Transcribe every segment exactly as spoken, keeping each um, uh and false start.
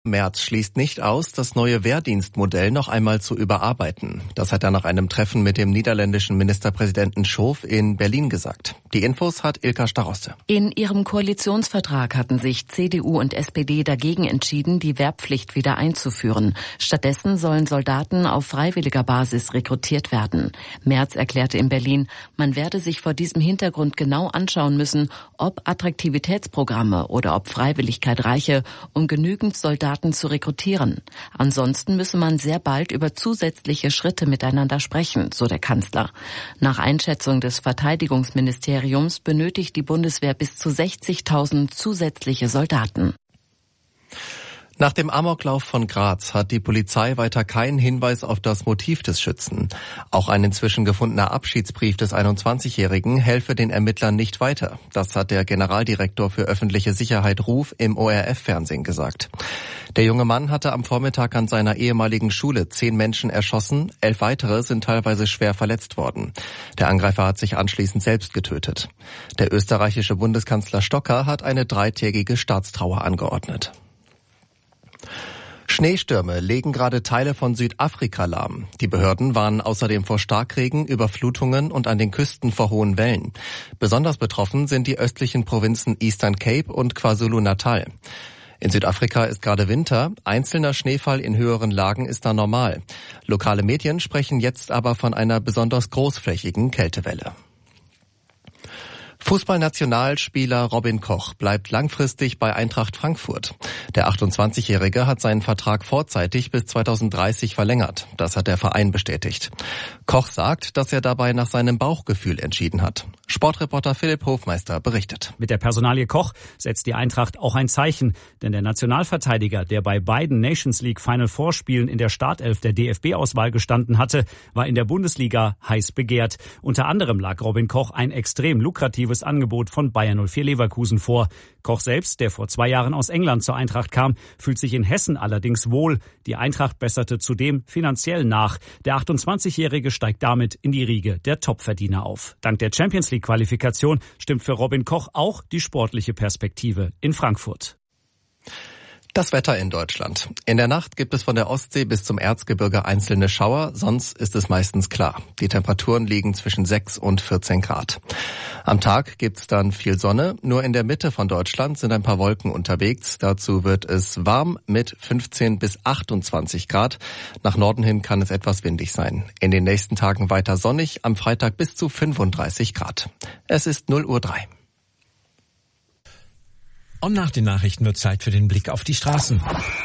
Merz schließt nicht aus, das neue Wehrdienstmodell noch einmal zu überarbeiten. Das hat er nach einem Treffen mit dem niederländischen Ministerpräsidenten Schoof in Berlin gesagt. Die Infos hat Ilka Staroste. In ihrem Koalitionsvertrag hatten sich C D U und S P D dagegen entschieden, die Wehrpflicht wieder einzuführen. Stattdessen sollen Soldaten auf freiwilliger Basis rekrutiert werden. Merz erklärte in Berlin, man werde sich vor diesem Hintergrund genau anschauen müssen, ob Attraktivitätsprogramme oder ob Freiwilligkeit reiche, um genügend Soldaten zu rekrutieren. Ansonsten müsse man sehr bald über zusätzliche Schritte miteinander sprechen, so der Kanzler. Nach Einschätzung des Verteidigungsministeriums benötigt die Bundeswehr bis zu sechzigtausend zusätzliche Soldaten. Nach dem Amoklauf von Graz hat die Polizei weiter keinen Hinweis auf das Motiv des Schützen. Auch ein inzwischen gefundener Abschiedsbrief des einundzwanzigjährigen helfe den Ermittlern nicht weiter. Das hat der Generaldirektor für öffentliche Sicherheit Ruf im O R F-Fernsehen gesagt. Der junge Mann hatte am Vormittag an seiner ehemaligen Schule zehn Menschen erschossen, elf weitere sind teilweise schwer verletzt worden. Der Angreifer hat sich anschließend selbst getötet. Der österreichische Bundeskanzler Stocker hat eine dreitägige Staatstrauer angeordnet. Schneestürme legen gerade Teile von Südafrika lahm. Die Behörden warnen außerdem vor Starkregen, Überflutungen und an den Küsten vor hohen Wellen. Besonders betroffen sind die östlichen Provinzen Eastern Cape und KwaZulu-Natal. In Südafrika ist gerade Winter, einzelner Schneefall in höheren Lagen ist da normal. Lokale Medien sprechen jetzt aber von einer besonders großflächigen Kältewelle. Fußballnationalspieler Robin Koch bleibt langfristig bei Eintracht Frankfurt. Der achtundzwanzigjährige hat seinen Vertrag vorzeitig bis zweitausenddreißig verlängert. Das hat der Verein bestätigt. Koch sagt, dass er dabei nach seinem Bauchgefühl entschieden hat. Sportreporter Philipp Hofmeister berichtet. Mit der Personalie Koch setzt die Eintracht auch ein Zeichen. Denn der Nationalverteidiger, der bei beiden Nations League Final Four Spielen in der Startelf der D F B-Auswahl gestanden hatte, war in der Bundesliga heiß begehrt. Unter anderem lag Robin Koch ein extrem lukratives Angebot von Bayer null vier Leverkusen vor. Koch selbst, der vor zwei Jahren aus England zur Eintracht kam, fühlt sich in Hessen allerdings wohl. Die Eintracht besserte zudem finanziell nach. Der achtundzwanzigjährige steigt damit in die Riege der Topverdiener auf. Dank der Champions League Qualifikation stimmt für Robin Koch auch die sportliche Perspektive in Frankfurt. Das Wetter in Deutschland. In der Nacht gibt es von der Ostsee bis zum Erzgebirge einzelne Schauer, sonst ist es meistens klar. Die Temperaturen liegen zwischen sechs und vierzehn Grad. Am Tag gibt's dann viel Sonne, nur in der Mitte von Deutschland sind ein paar Wolken unterwegs. Dazu wird es warm mit fünfzehn bis achtundzwanzig Grad. Nach Norden hin kann es etwas windig sein. In den nächsten Tagen weiter sonnig, am Freitag bis zu fünfunddreißig Grad. Es ist null Uhr drei. Und nach den Nachrichten wird Zeit für den Blick auf die Straßen.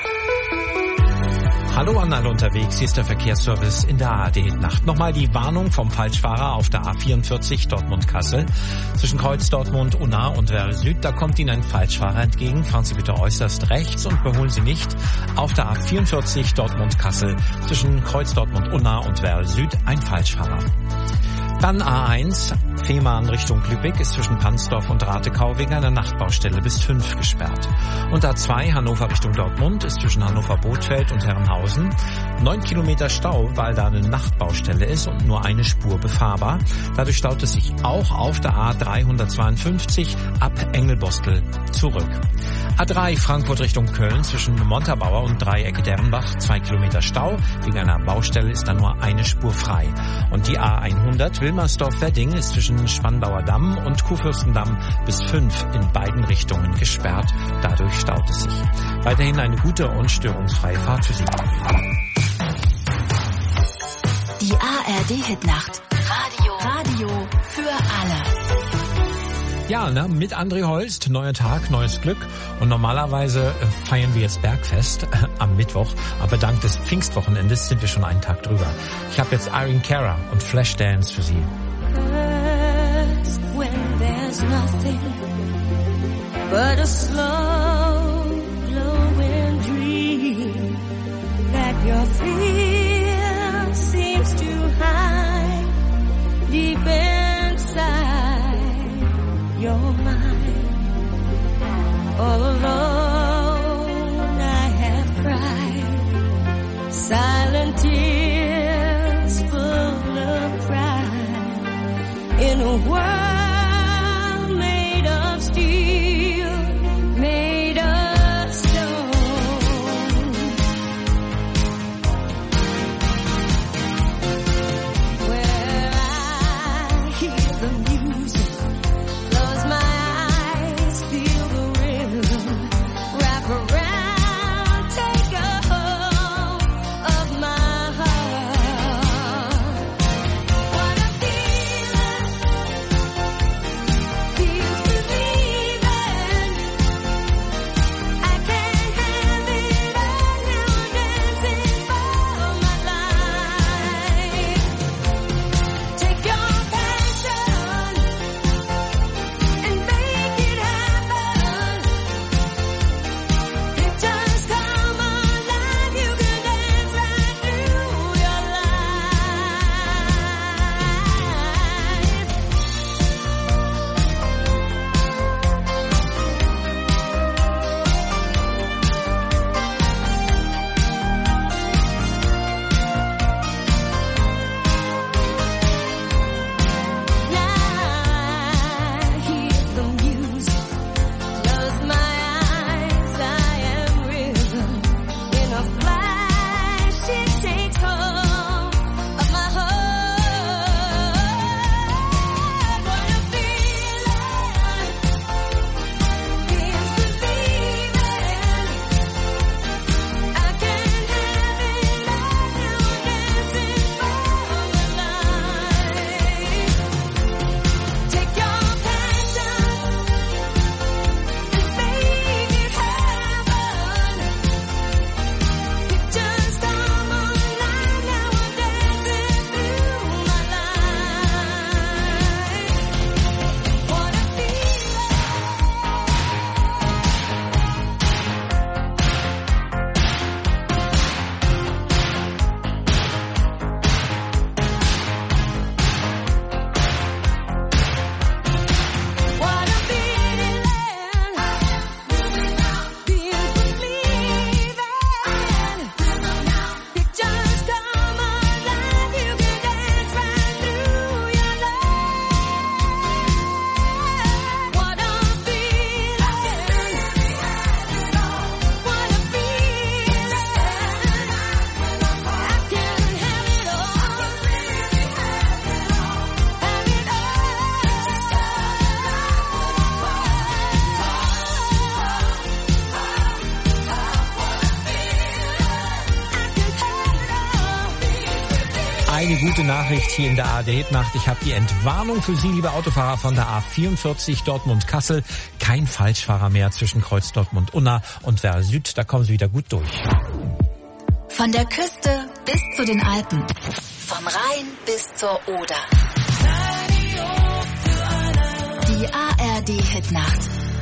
Hallo an alle unterwegs, hier ist der Verkehrsservice in der A R D-Nacht. Nochmal die Warnung vom Falschfahrer auf der A vierundvierzig Dortmund-Kassel. Zwischen Kreuz Dortmund, Unna und Werl Süd, da kommt Ihnen ein Falschfahrer entgegen. Fahren Sie bitte äußerst rechts und überholen Sie nicht. Auf der A vierundvierzig Dortmund-Kassel zwischen Kreuz Dortmund, Unna und Werl Süd ein Falschfahrer. Dann A eins, Fehmarn Richtung Lübeck ist zwischen Pansdorf und Ratekau wegen einer Nachtbaustelle bis fünf gesperrt. Und A zwei, Hannover Richtung Dortmund ist zwischen Hannover-Bothfeld und Herrenhausen neun Kilometer Stau, weil da eine Nachtbaustelle ist und nur eine Spur befahrbar. Dadurch staut es sich auch auf der A dreihundertzweiundfünfzig ab Engelbostel zurück. A drei, Frankfurt Richtung Köln zwischen Montabaur und Dreiecke Dernbach zwei Kilometer Stau. Wegen einer Baustelle ist da nur eine Spur frei. Und die A hundert, Wilmersdorf-Wedding ist zwischen Spandauer Damm und Kurfürstendamm bis fünf in beiden Richtungen gesperrt. Dadurch staut es sich. Weiterhin eine gute und störungsfreie Fahrt für Sie. Die A R D-Hitnacht. Radio. Radio für alle. Ja, ne, mit André Holst, neuer Tag, neues Glück. Und normalerweise äh, feiern wir jetzt Bergfest äh, am Mittwoch. Aber dank des Pfingstwochenendes sind wir schon einen Tag drüber. Ich habe jetzt Irene Cara und Flashdance für Sie. When there's nothing but a slow glowing dream that your fear seems to hide deep inside your mind. All alone I have cried silent tears full of pride in a world made of steel, made of stone. eine gute Nachricht hier in der A R D-Hitnacht. Ich habe die Entwarnung für Sie, liebe Autofahrer von der A vierundvierzig Dortmund-Kassel. Kein Falschfahrer mehr zwischen Kreuz Dortmund-Unna und Werl Süd. Da kommen Sie wieder gut durch. Von der Küste bis zu den Alpen. Vom Rhein bis zur Oder. Die A R D-Hitnacht.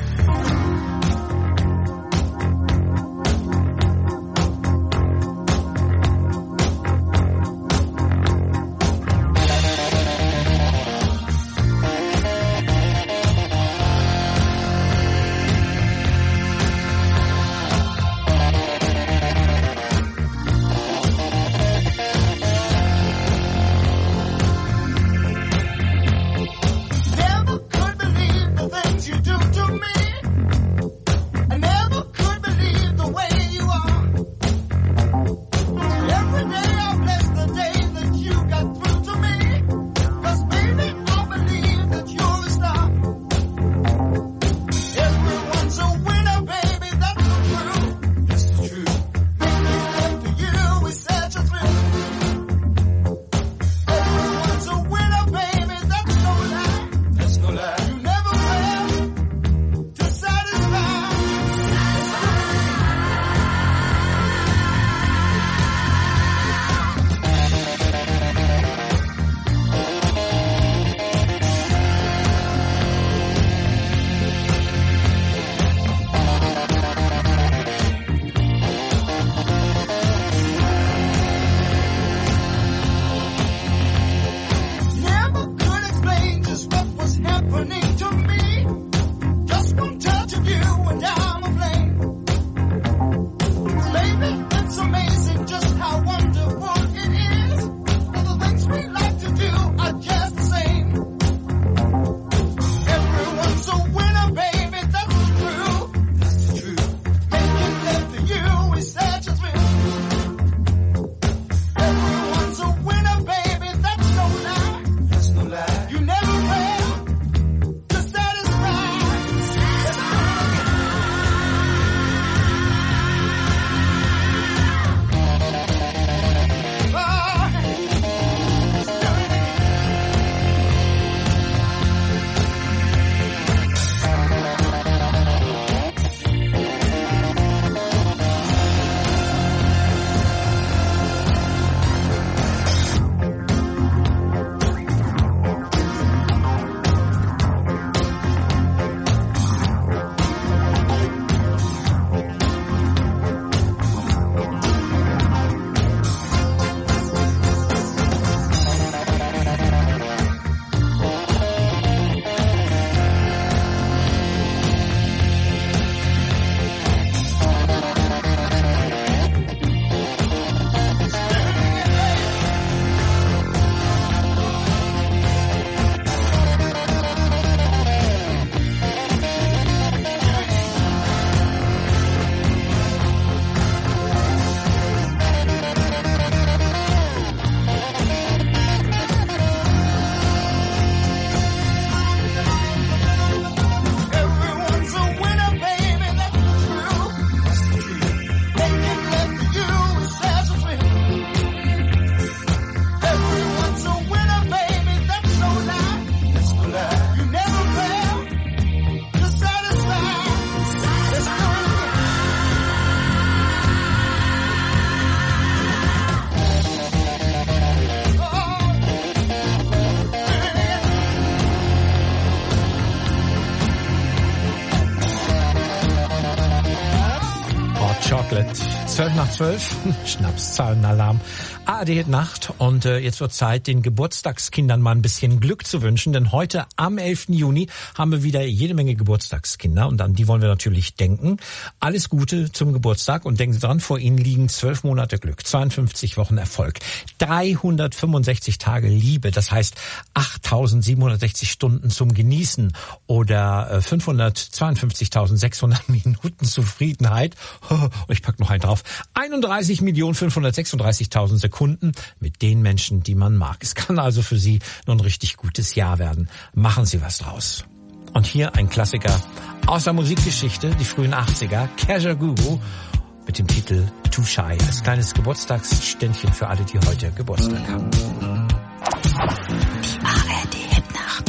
zwölf nach zwölf, Schnapszahlenalarm. A R D-Nacht und äh, jetzt wird Zeit, den Geburtstagskindern mal ein bisschen Glück zu wünschen, denn heute am elften Juni haben wir wieder jede Menge Geburtstagskinder und an die wollen wir natürlich denken. Alles Gute zum Geburtstag und denken Sie dran, vor Ihnen liegen zwölf Monate Glück, zweiundfünfzig Wochen Erfolg, dreihundertfünfundsechzig Tage Liebe, das heißt achttausendsiebenhundertsechzig Stunden zum Genießen oder äh, fünfhundertzweiundfünfzigtausendsechshundert Minuten Zufriedenheit. Oh, ich pack noch einen drauf. einunddreißig Millionen fünfhundertsechsunddreißigtausend Sekunden mit den Menschen, die man mag. Es kann also für Sie nur ein richtig gutes Jahr werden. Machen Sie was draus. Und hier ein Klassiker aus der Musikgeschichte, die frühen achtziger, Kajagoogoo mit dem Titel Too Shy. Als kleines Geburtstagsständchen für alle, die heute Geburtstag haben. A R D-Hitnacht.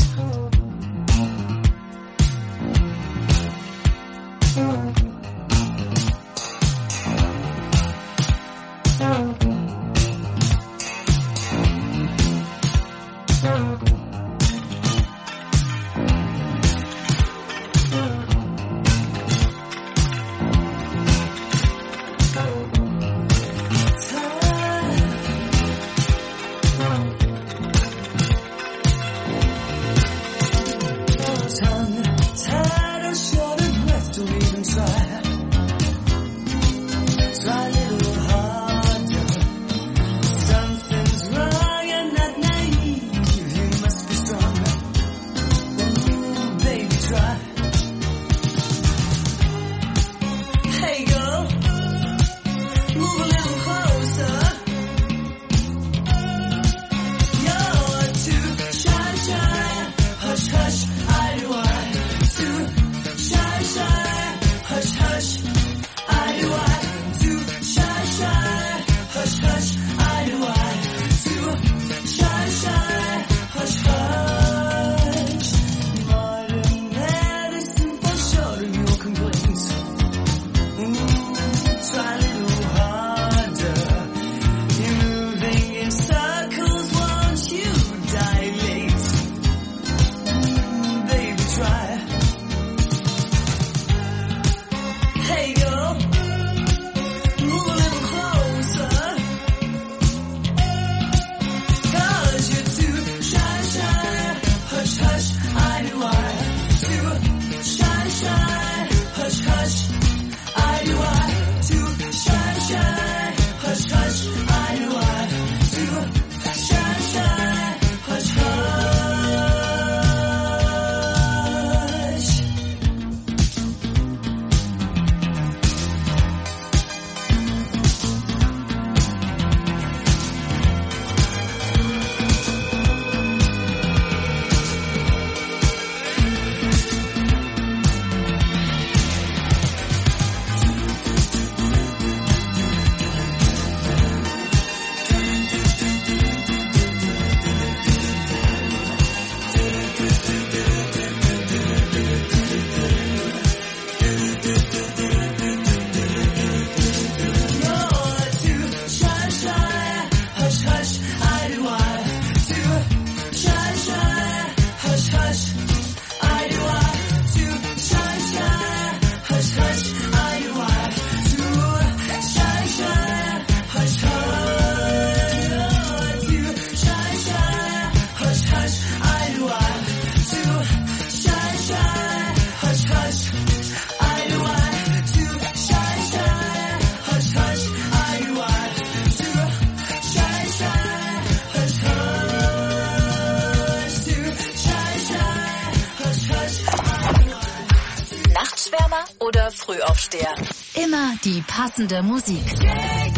Oder Frühaufsteher. Immer die passende Musik. Die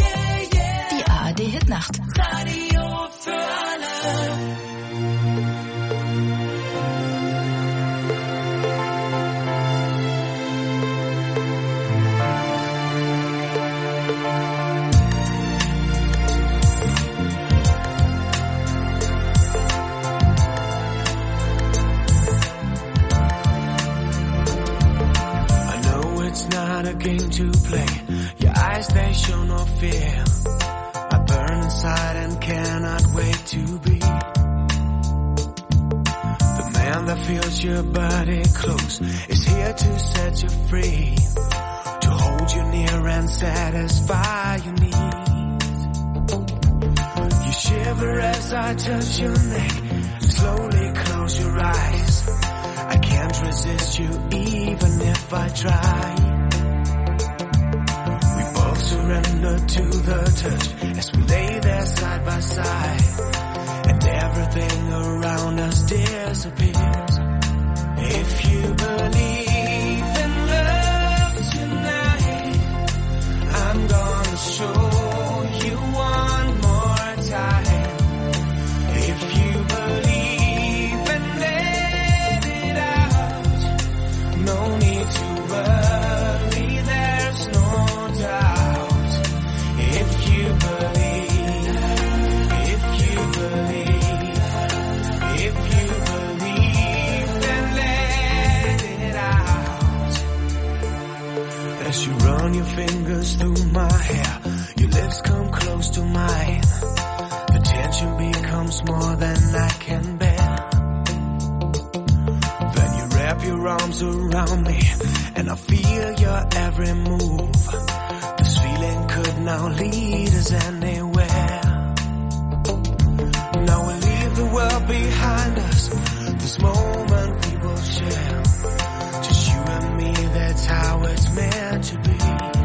A R D-Hitnacht. Radio für alle. It's not a game to play. Your eyes, they show no fear. I burn inside and cannot wait to be the man that feels your body close, is here to set you free, to hold you near and satisfy your needs. You shiver as I touch your neck. Slowly close your eyes. I can't resist you even if I try. We both surrender to the touch as we lay there side by side, and everything around us disappears. If you believe in love tonight, I'm gonna show you one more time. If you believe and let it out, no need to worry, there's no doubt. If you believe, if you believe, arms around me, and I feel your every move. This feeling could now lead us anywhere. Now we'll leave the world behind us, this moment we will share. Just you and me, that's how it's meant to be.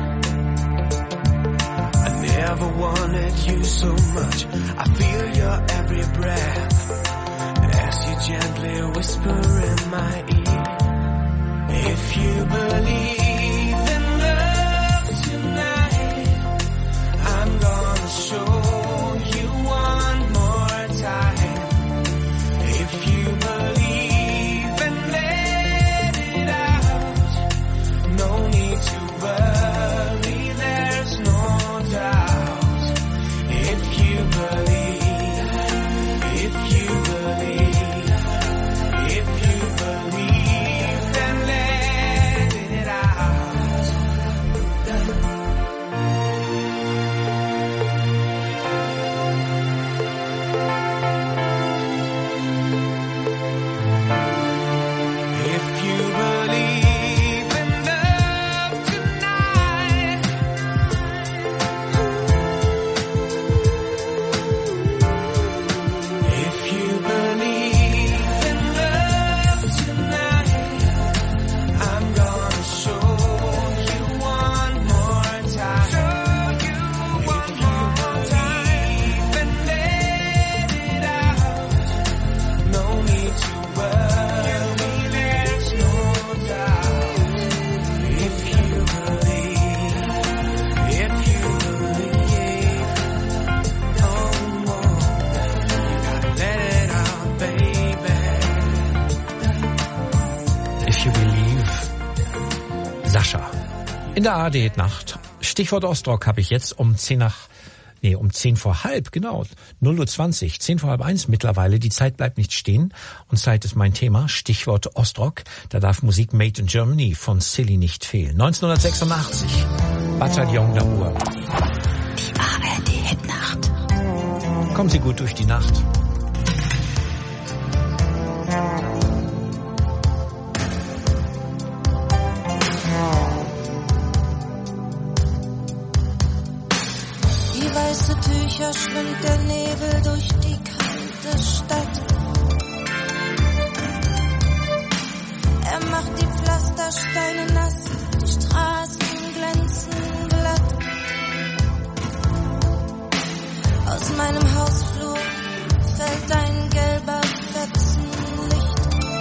I never wanted you so much, I feel your every breath, as you gently whisper in my ear. If you believe in love tonight, I'm gonna show you one more time. If you believe and let it out, no need to worry, there's no doubt. If you believe, if you believe, if you believe, then let it out. If you believe in love tonight, if you believe in love tonight, I'm gonna show you one more time. Show you one more time and let it out. No need to worry, there's no doubt. If you believe, if you believe, oh, oh, you gotta let it out, baby. If You Believe, Sascha. In der A R D-Nacht. Stichwort Ostrock habe ich jetzt um zehn nach, nee, um zehn vor halb, genau, null Uhr zwanzig, zehn vor halb eins mittlerweile. Die Zeit bleibt nicht stehen und Zeit ist mein Thema. Stichwort Ostrock. Da darf Musik Made in Germany von Silly nicht fehlen. neunzehnhundertsechsundachtzig, Bataillon d'Amour. Die A R D-Hitnacht. Kommen Sie gut durch die Nacht. Wie weiße Tücher schwimmt der Nebel durch die kalte Stadt. Er macht die Pflastersteine nass, die Straßen glänzen glatt. Aus meinem Hausflur fällt ein gelber Fetzenlicht.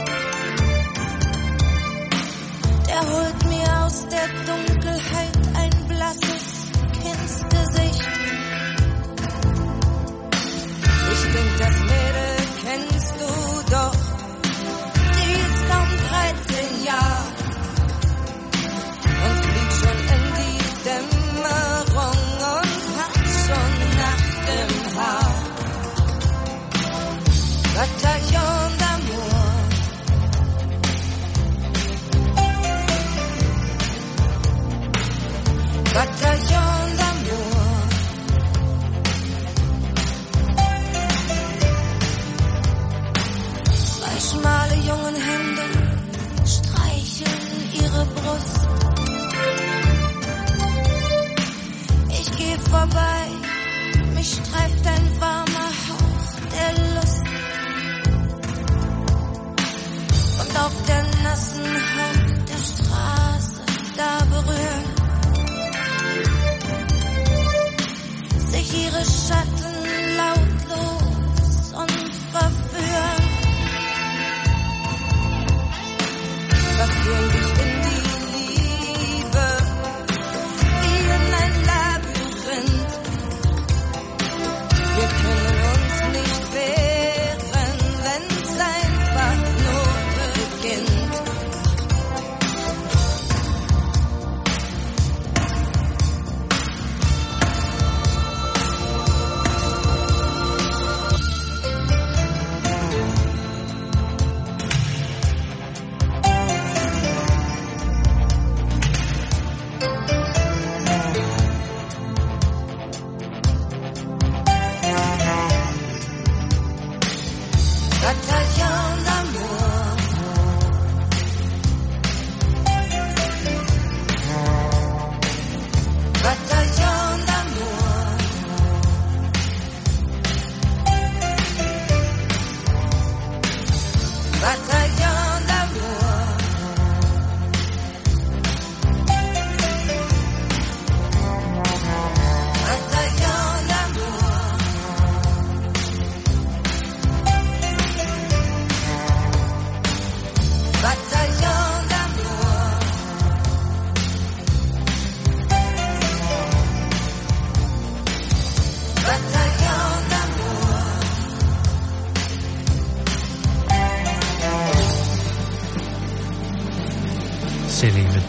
Der holt mir aus der Dunkelheit ein blasses Kindsgesicht. Ich denk, das Mädel kennst du doch, die ist kaum dreizehn Jahre und fliegt schon in die Dämmerung und hat schon Nacht im Haar. Bataillon d'Amour. Bataillon d'Amour. Zwei schmale jungen Hände streicheln ihre Brust. Ich geh vorbei, mich streift ein warmer Hauch der Lust. Und auf der nassen Haut der Straße, da berühren sich ihre Schatten lautlos und verführen. Verführen dich in die Liebe, wie in ein Labyrinth. Wir können uns nicht wehren, wenn's einfach nur beginnt.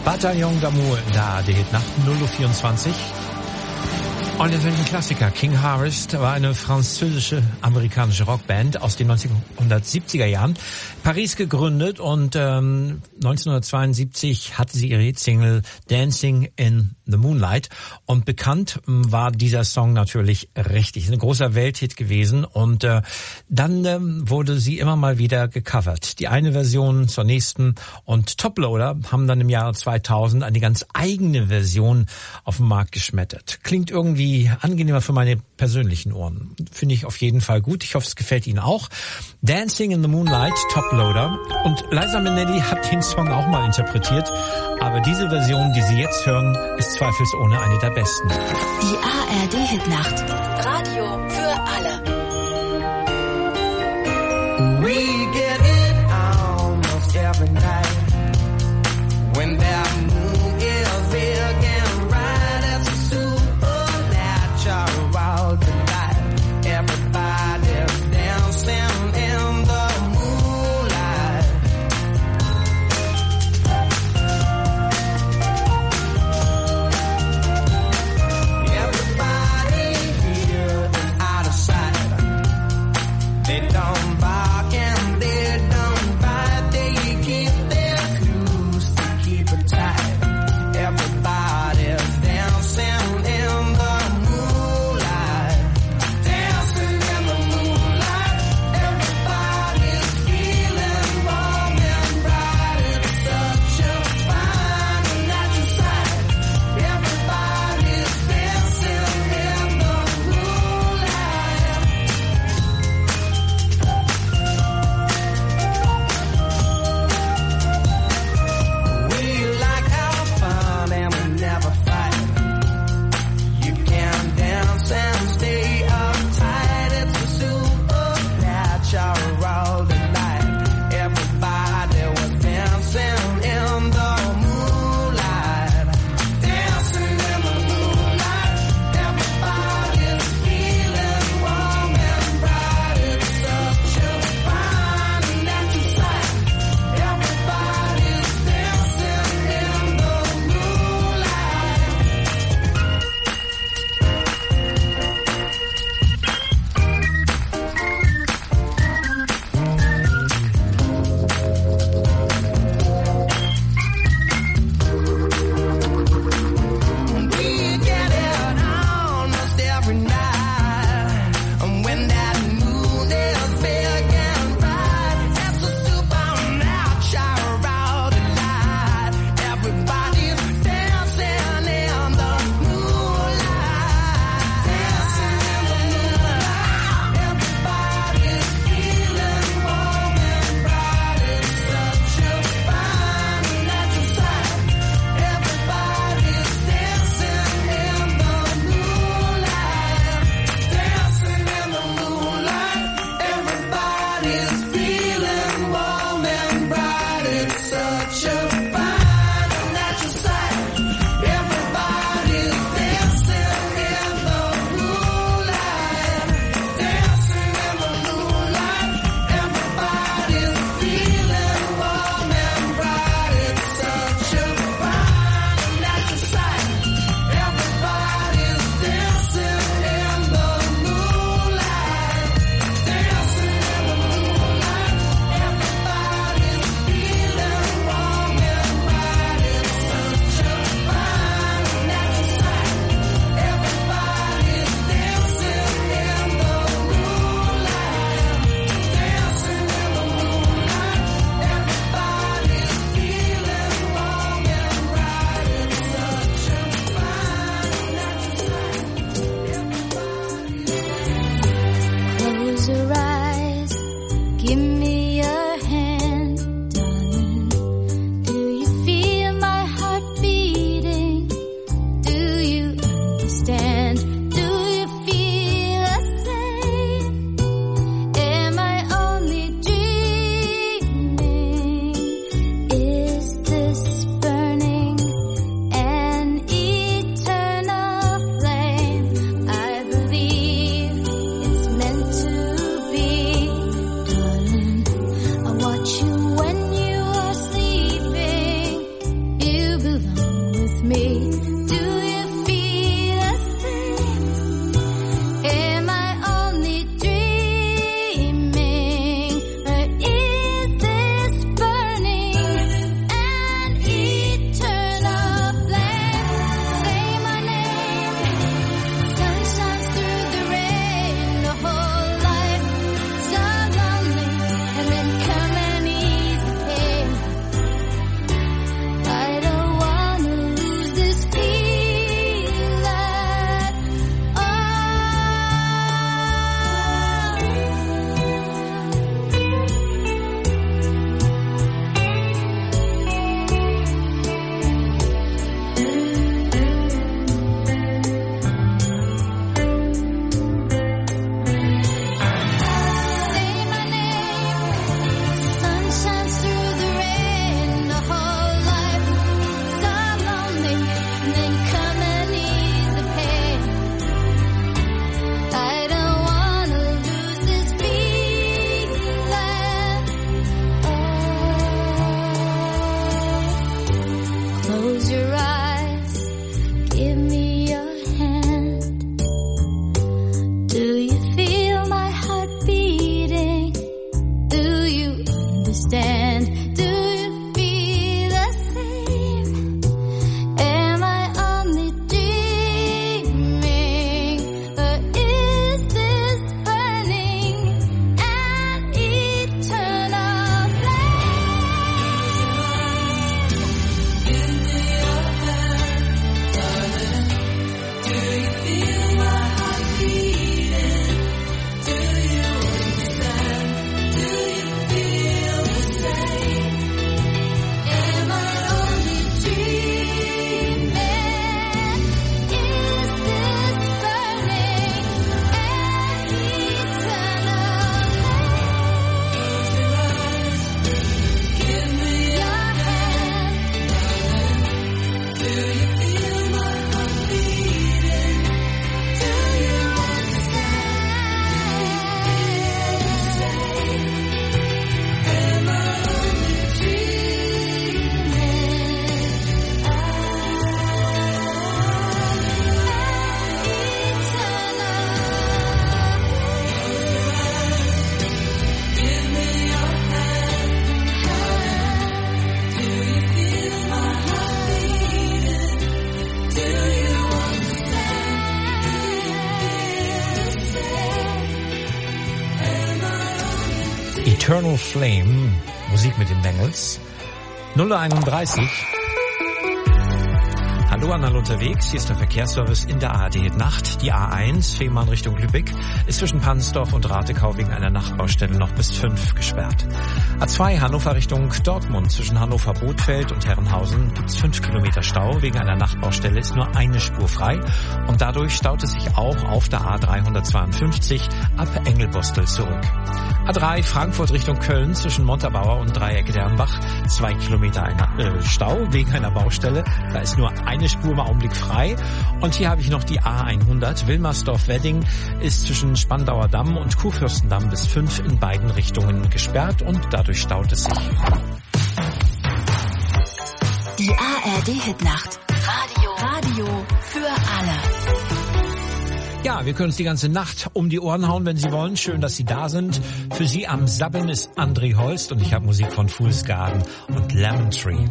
Bataillon d'Amour in der A R D nach null Uhr vierundzwanzig. Und jetzt ein Klassiker. King Harvest war eine französische, amerikanische Rockband aus den neunzehnhundertsiebziger Jahren. Paris gegründet und ähm, neunzehnhundertzweiundsiebzig hatte sie ihre Hitsingle Dancing in the Moonlight. Und bekannt war dieser Song natürlich richtig. Ein großer Welthit gewesen. Und äh, dann ähm, wurde sie immer mal wieder gecovert. Die eine Version zur nächsten. Und Toploader haben dann im Jahre zweitausend eine ganz eigene Version auf den Markt geschmettert. Klingt irgendwie angenehmer für meine persönlichen Ohren. Finde ich auf jeden Fall gut. Ich hoffe, es gefällt Ihnen auch. Dancing in the Moonlight, Toploader. Und Liza Minnelli hat den Song auch mal interpretiert. Aber diese Version, die Sie jetzt hören, ist zweifelsohne eine der besten. Die A R D-Hitnacht. Radio für alle. We get it almost every night when that moon is big and bright as a supernatural delight. Everybody's dancing in the moonlight. Everybody here is out of sight. Eternal Flame, Musik mit den Bengals. null Uhr einunddreißig. Hallo an alle unterwegs, hier ist der Verkehrsservice in der A R D Nacht. Die A eins, Fehmarn Richtung Lübeck, ist zwischen Pansdorf und Ratekau wegen einer Nachtbaustelle noch bis fünf gesperrt. A zwei Hannover Richtung Dortmund, zwischen Hannover-Bothfeld und Herrenhausen gibt's fünf Kilometer Stau. Wegen einer Nachtbaustelle ist nur eine Spur frei und dadurch staut es sich auch auf der A dreihundertzweiundfünfzig ab Engelbostel zurück. A drei Frankfurt Richtung Köln, zwischen Montabaur und Dreieck Dernbach, zwei Kilometer einer, äh, Stau wegen einer Baustelle. Da ist nur eine Spur im Augenblick frei. Und hier habe ich noch die A hundert. Wilmersdorf-Wedding ist zwischen Spandauer Damm und Kurfürstendamm bis fünf in beiden Richtungen gesperrt und dadurch staut es sich. Die A R D-Hitnacht. Radio. Radio für alle. Ja, wir können uns die ganze Nacht um die Ohren hauen, wenn Sie wollen. Schön, dass Sie da sind. Für Sie am Sabbeln ist André Holst und ich habe Musik von Fool's Garden und Lemon Tree.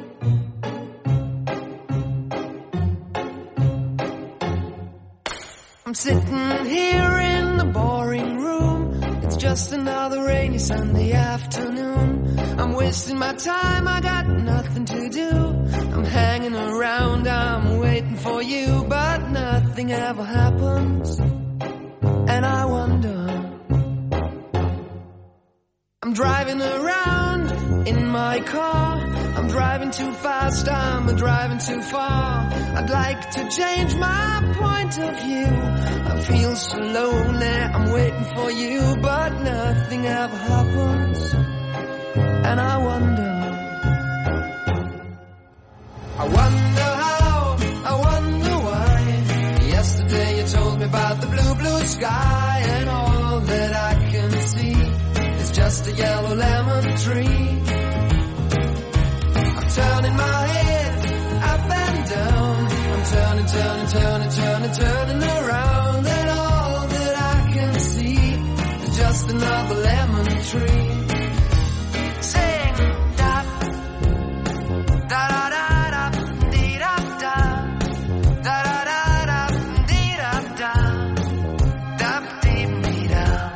I'm sitting here in the boring room. It's just another rainy Sunday afternoon. I'm wasting my time, I got nothing to do. I'm hanging around, I'm waiting for you, but nothing ever happens. And I wonder, I'm driving around in my car. I'm driving too fast, I'm driving too far. I'd like to change my point of view. I feel so lonely, I'm waiting for you, but nothing ever happens. And I wonder, I wonder how, I wonder why. Yesterday you told me about the blue, blue sky, and all that I can see is just a yellow lemon tree. I'm turning my head up and down. I'm turning, turning, turning, turning, turning around, and all that I can see is just another lemon tree. Sing da da da da da dee da da da da da da dee da da da dee dee da.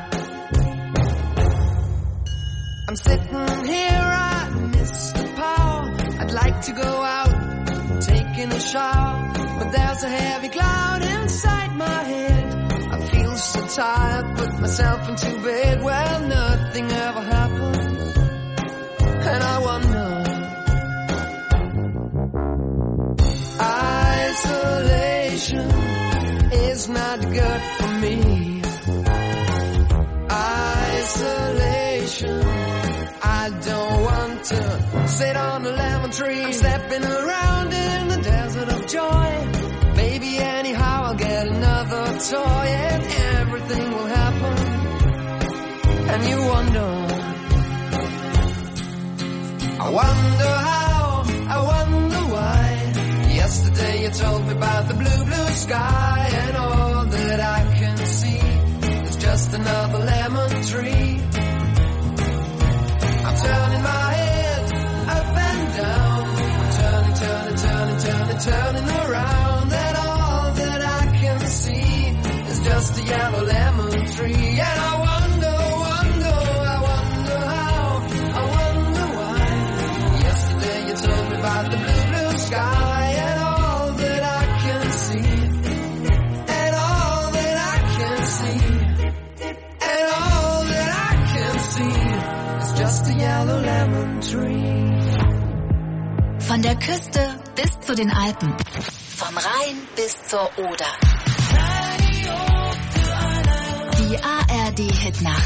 I'm sitting here, I miss the power. I'd like to go out, taking a shower, but there's a heavy cloud inside my head. I feel so tired, put myself into bed. Well, nothing ever happens, and I wonder, isolation is not good for me. Isolation, I don't want to sit on a lemon tree. I'm stepping around in the desert of joy. Baby, anyhow, I'll get another toy, and everything will happen. And you wonder, I wonder how, I wonder why. Yesterday you told me about the blue, blue sky, and all that I can see is just another lemon tree. I'm turning my head up and down. I'm turning, turning, turning, turning, turning around, and all that I can see is just a yellow lemon tree. And I wonder, wonder, I wonder how, I wonder why. Yesterday you told me about the blue, blue sky, and all that I can see, and all that I can see, and all that I can see is just a yellow lemon tree. Von der Küste bis zu den Alpen. Vom Rhein bis zur Oder. Die A R D-Hitnacht.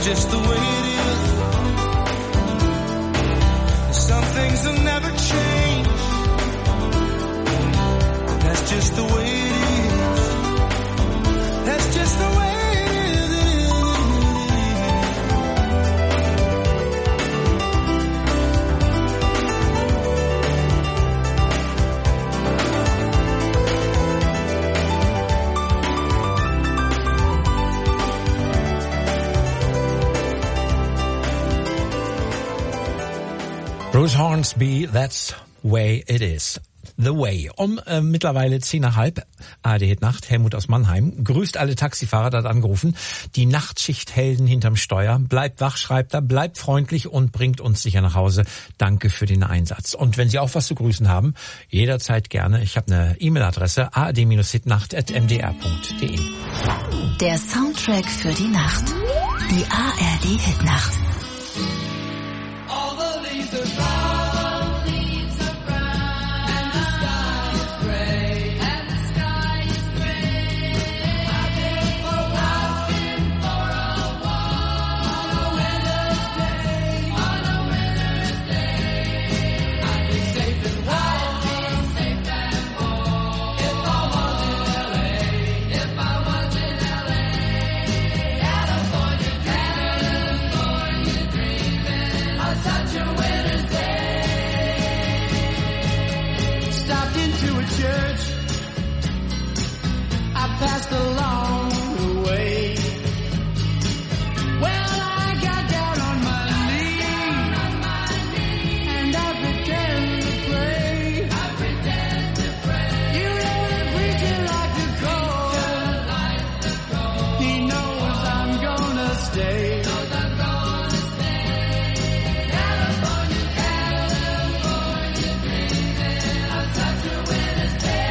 just the way it is. Some things will never change. That's just the way it is. That's just the way it is. Bruce Hornsby, that's way it is. The Way. Um äh, mittlerweile zehn nach halb, A R D Hit Nacht, Helmut aus Mannheim, grüßt alle Taxifahrer, da hat angerufen, die Nachtschichthelden hinterm Steuer. Bleibt wach, schreibt er, bleibt freundlich und bringt uns sicher nach Hause. Danke für den Einsatz. Und wenn Sie auch was zu grüßen haben, jederzeit gerne. Ich habe eine E-Mail-Adresse, a r d hitnacht at m d r punkt d e. Der Soundtrack für die Nacht. Die A R D Hit Nacht. Passed along the way. Well, I got down on my knees and I pretend to pray. I pretend to pray. You know the preacher like to call. He knows I'm gonna stay. Knows I'm gonna stay. California, California, dreaming of such a winter's day.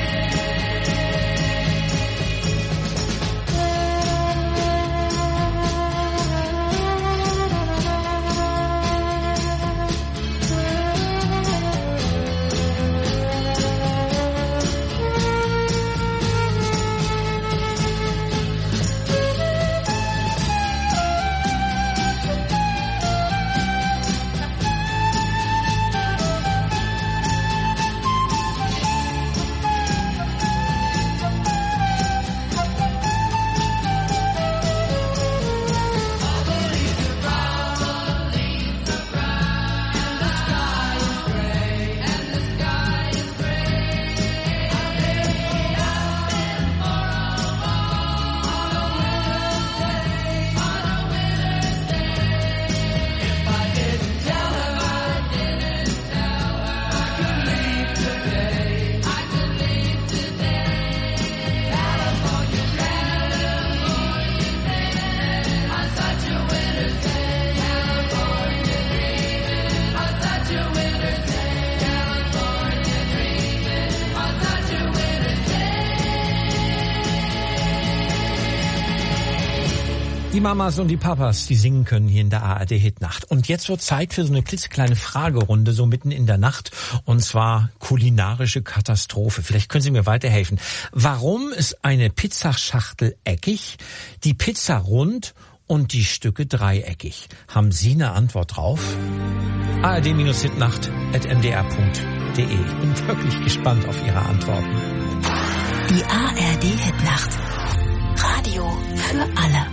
Die Mamas und die Papas, die singen können hier in der A R D Hit Nacht. Und jetzt wird Zeit für so eine klitzekleine Fragerunde, so mitten in der Nacht. Und zwar kulinarische Katastrophe. Vielleicht können Sie mir weiterhelfen. Warum ist eine Pizzaschachtel eckig, die Pizza rund und die Stücke dreieckig? Haben Sie eine Antwort drauf? a r d hitnacht at m d r punkt d e. Ich bin wirklich gespannt auf Ihre Antworten. Die A R D Hit Nacht. Radio für alle.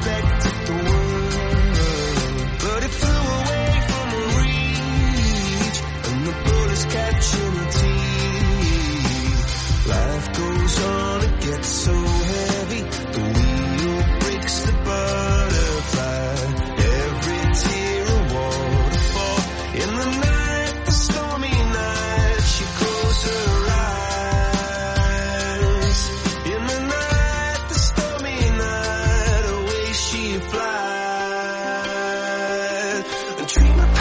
respected the world, but it flew away from her reach, and the bullets catching her teeth. Life goes on, it gets so heavy, the wheel breaks the butterfly, every tear a waterfall. In the night, the stormy night, she closed her eyes. In the night, the stormy night, away she flies. A dream of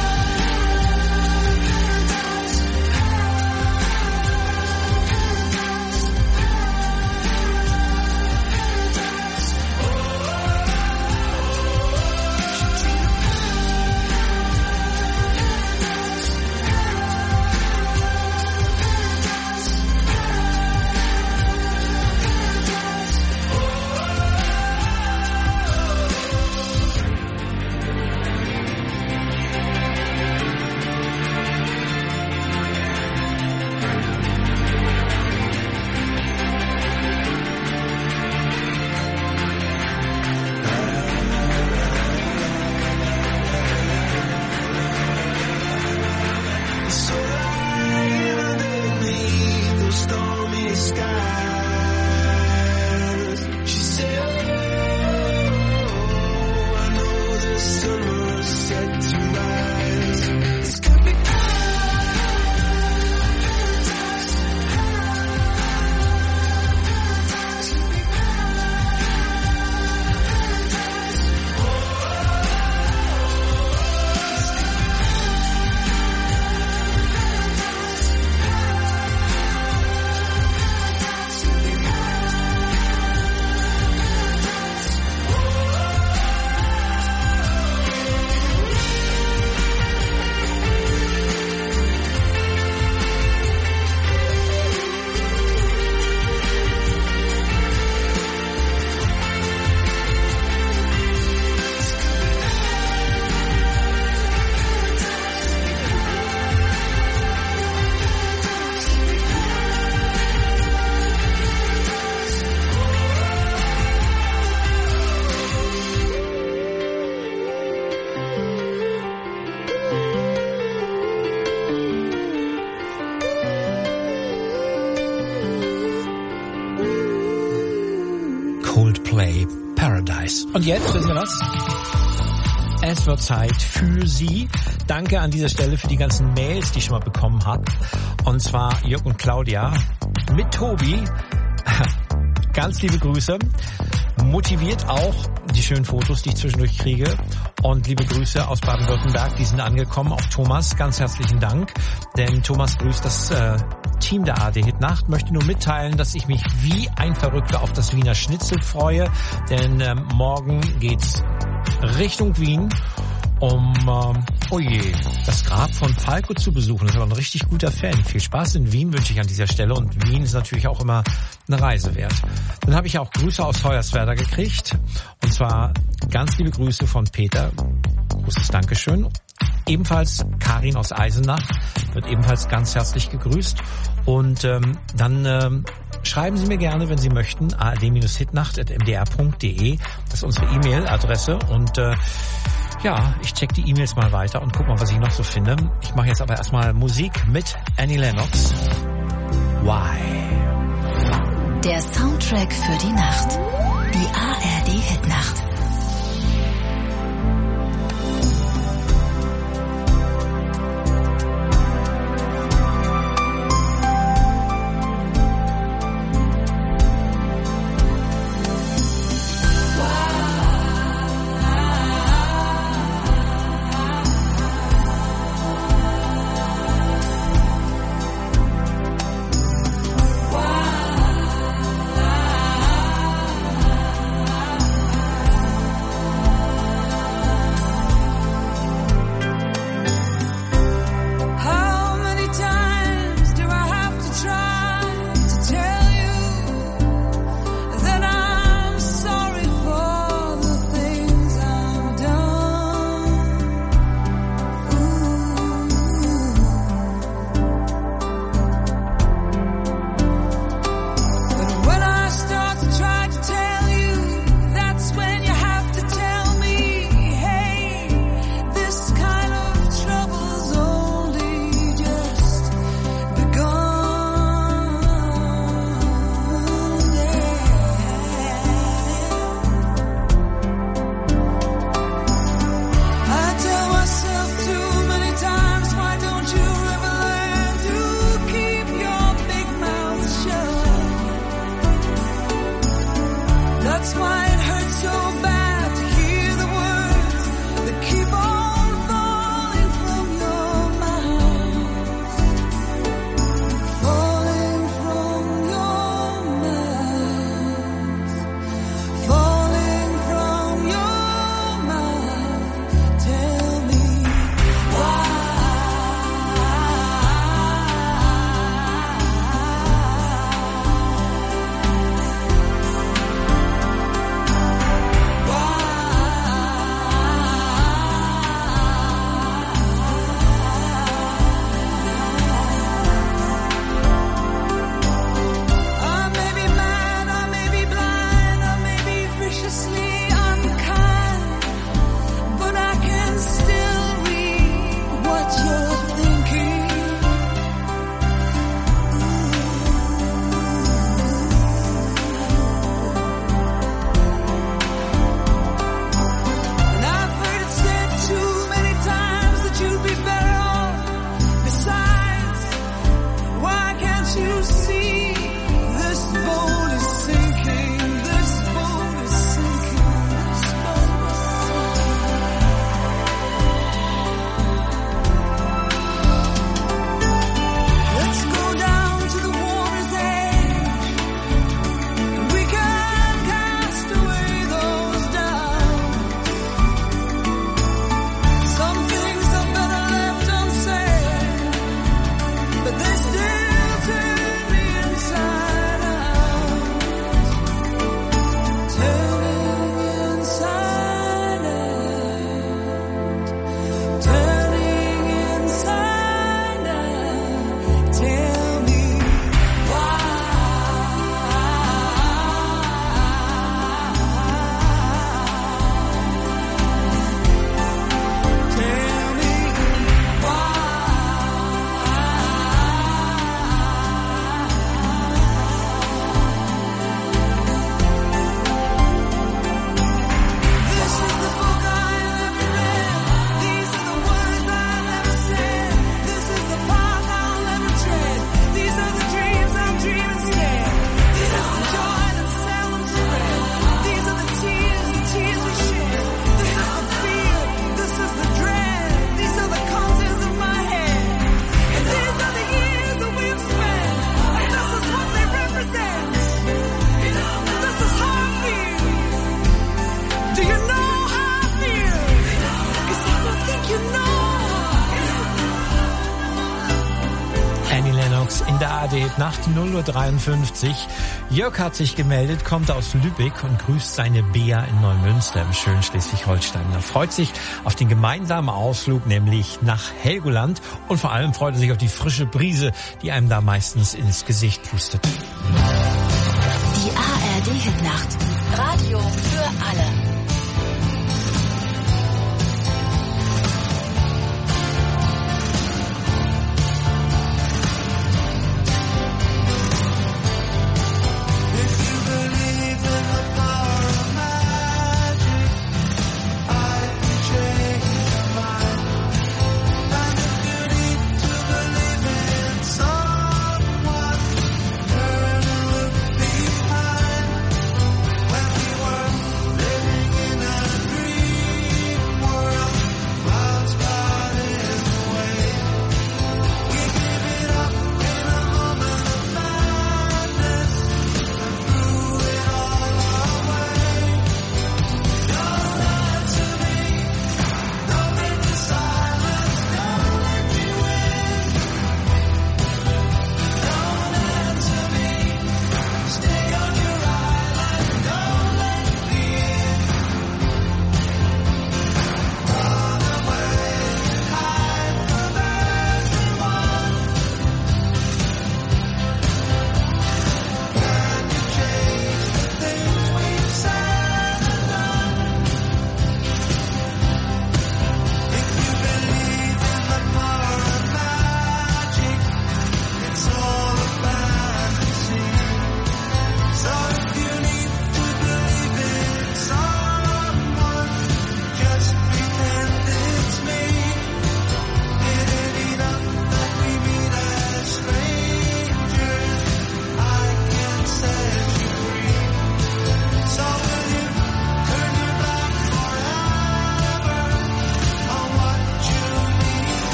Coldplay, Paradise. Und jetzt, wissen wir was? Es wird Zeit für Sie. Danke an dieser Stelle für die ganzen Mails, die ich schon mal bekommen habe. Und zwar Jörg und Claudia mit Tobi. Ganz liebe Grüße. Motiviert auch die schönen Fotos, die ich zwischendurch kriege. Und liebe Grüße aus Baden-Württemberg, die sind angekommen. Auch Thomas, ganz herzlichen Dank. Denn Thomas grüßt das äh, Team der A R D Hit Nacht. Möchte nur mitteilen, dass ich mich wie ein Verrückter auf das Wiener Schnitzel freue. Denn äh, morgen geht's Richtung Wien, um, ähm, oh je, das Grab von Falco zu besuchen. Das ist aber ein richtig guter Fan. Viel Spaß in Wien wünsche ich an dieser Stelle. Und Wien ist natürlich auch immer eine Reise wert. Dann habe ich auch Grüße aus Hoyerswerda gekriegt. Und zwar ganz liebe Grüße von Peter. Großes Dankeschön. Ebenfalls Karin aus Eisenach wird ebenfalls ganz herzlich gegrüßt. Und ähm, dann ähm, schreiben Sie mir gerne, wenn Sie möchten, a r d hitnacht at m d r punkt d e. Das ist unsere E-Mail-Adresse. Und äh, ja, ich check die E-Mails mal weiter und guck mal, was ich noch so finde. Ich mache jetzt aber erstmal Musik mit Annie Lennox. Why? Der Soundtrack für die Nacht. Die A R D Hit Nacht. Service in der A R D-Nacht, null Uhr dreiundfünfzig. Jörg hat sich gemeldet, kommt aus Lübeck und grüßt seine Bea in Neumünster im schönen Schleswig-Holstein. Er freut sich auf den gemeinsamen Ausflug, nämlich nach Helgoland. Und vor allem freut er sich auf die frische Brise, die einem da meistens ins Gesicht pustet. Die A R D-Hit-Nacht. Radio für alle. Living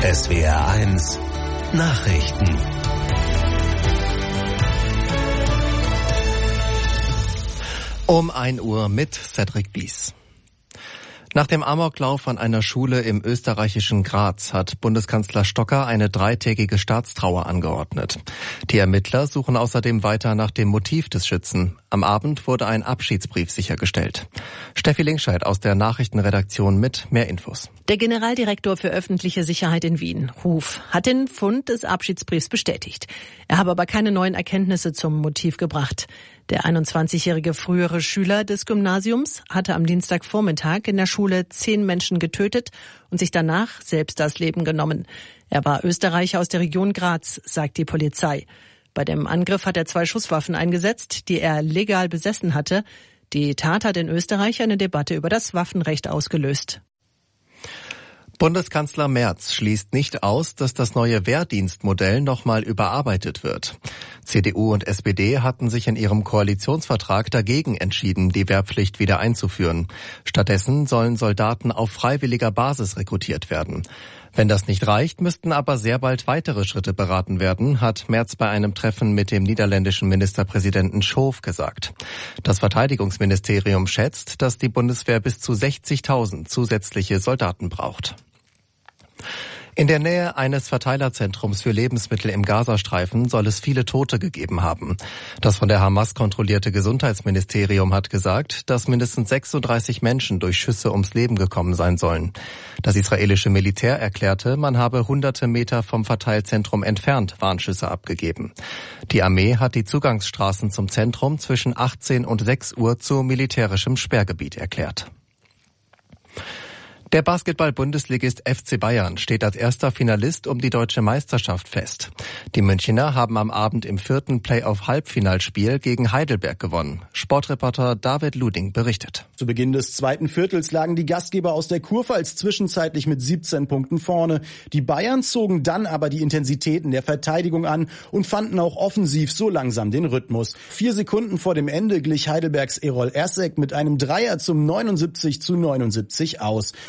S W R eins Nachrichten. Um ein Uhr mit Cedric Bies. Nach dem Amoklauf an einer Schule im österreichischen Graz hat Bundeskanzler Stocker eine dreitägige Staatstrauer angeordnet. Die Ermittler suchen außerdem weiter nach dem Motiv des Schützen. Am Abend wurde ein Abschiedsbrief sichergestellt. Steffi Linkscheid aus der Nachrichtenredaktion mit mehr Infos. Der Generaldirektor für öffentliche Sicherheit in Wien, Ruf, hat den Fund des Abschiedsbriefs bestätigt. Er habe aber keine neuen Erkenntnisse zum Motiv gebracht. Der einundzwanzigjährige frühere Schüler des Gymnasiums hatte am Dienstagvormittag in der Schule zehn Menschen getötet und sich danach selbst das Leben genommen. Er war Österreicher aus der Region Graz, sagt die Polizei. Bei dem Angriff hat er zwei Schusswaffen eingesetzt, die er legal besessen hatte. Die Tat hat in Österreich eine Debatte über das Waffenrecht ausgelöst. Bundeskanzler Merz schließt nicht aus, dass das neue Wehrdienstmodell nochmal überarbeitet wird. C D U und S P D hatten sich in ihrem Koalitionsvertrag dagegen entschieden, die Wehrpflicht wieder einzuführen. Stattdessen sollen Soldaten auf freiwilliger Basis rekrutiert werden. Wenn das nicht reicht, müssten aber sehr bald weitere Schritte beraten werden, hat Merz bei einem Treffen mit dem niederländischen Ministerpräsidenten Schoof gesagt. Das Verteidigungsministerium schätzt, dass die Bundeswehr bis zu sechzigtausend zusätzliche Soldaten braucht. In der Nähe eines Verteilerzentrums für Lebensmittel im Gazastreifen soll es viele Tote gegeben haben. Das von der Hamas kontrollierte Gesundheitsministerium hat gesagt, dass mindestens sechsunddreißig Menschen durch Schüsse ums Leben gekommen sein sollen. Das israelische Militär erklärte, man habe hunderte Meter vom Verteilzentrum entfernt Warnschüsse abgegeben. Die Armee hat die Zugangsstraßen zum Zentrum zwischen achtzehn und sechs Uhr zu militärischem Sperrgebiet erklärt. Der Basketball-Bundesligist F C Bayern steht als erster Finalist um die deutsche Meisterschaft fest. Die Münchner haben am Abend im vierten Play-off-Halbfinalspiel gegen Heidelberg gewonnen. Sportreporter David Luding berichtet. Zu Beginn des zweiten Viertels lagen die Gastgeber aus der Kurpfalz zwischenzeitlich mit siebzehn Punkten vorne. Die Bayern zogen dann aber die Intensitäten der Verteidigung an und fanden auch offensiv so langsam den Rhythmus. Vier Sekunden vor dem Ende glich Heidelbergs Erol Ersek mit einem Dreier zum neunundsiebzig zu neunundsiebzig aus.